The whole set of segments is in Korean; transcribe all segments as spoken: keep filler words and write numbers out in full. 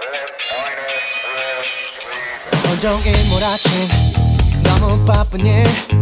온종일 몰아친 너무 바쁜 일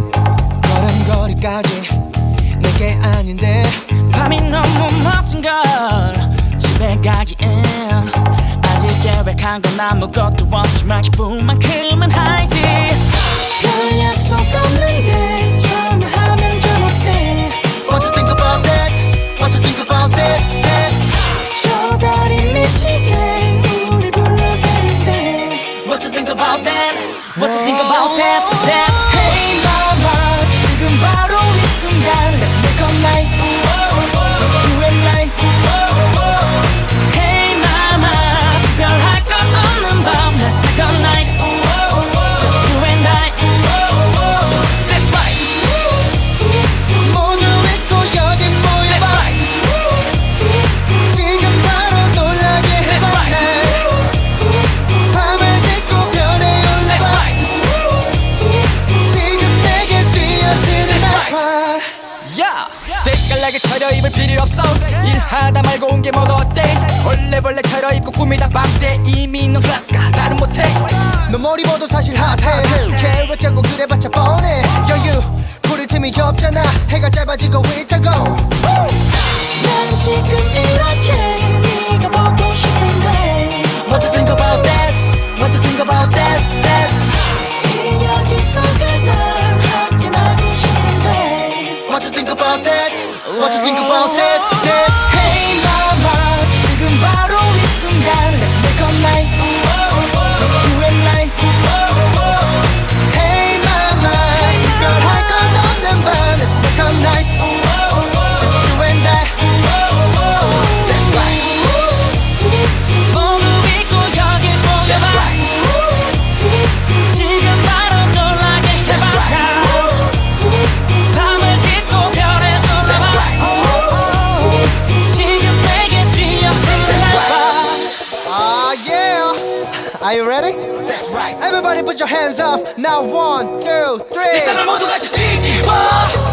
걸음걸이까지 내게 아닌데 밤이 너무 멋진 걸 집에 가기엔 아직 계획한 건 아무것도 없지만 기분만큼은 하이지. 별 약속 없는데 전화하면 좀 어때? What you think about that? What you think about that? that? 저 달이 미치게 우릴 불러대는데 What you think about that? What you think about that? that? Hey mama 지금 바로 이 순간 Let's make a night Just you and I Hey mama 특별할 것 없는 밤 Let's make a night Just you and I That's right 모두 잊고 여기 That's 모여봐 right 지금 바로 놀라게 That's 해봐 right 날 밤을 딛고 별에 That's 올라봐 right 지금 내게 뛰어드는 That's 나와 야! 때깔나게 차려입을 필요 없어 일하다 말고 온 게 뭐가 어때 얼레벌레 차려입고 꾸미다 밤새 이미 넌 클래스가 나는 못해 너 머리 봐도 사실 핫해 계획 짜고 그래봤자 뻔해 여유 부를 틈이 없잖아 해가 짧아지고 있다고 난 지금 이렇게 네가 보고 싶은데 What you think about that? What you think about that? that? 이 여기서 난 함께 나고 싶은데 What you think about that? What you think about that? that? Hey mama 지금 바로 이 순간 Let's make a night Just you and I Hey mama 특별할 건 없는 밤 Let's make a night Just you and I That's right 모두 잊고 여기 모여봐 지금 바로 놀라게 해봐 밤을 딛고 별에 올라봐 지금 내게 뛰어들어봐 Ah yeah Are you ready? That's right Everybody put your hands up Now one, two, three 이 사람 모두 같이 뒤집어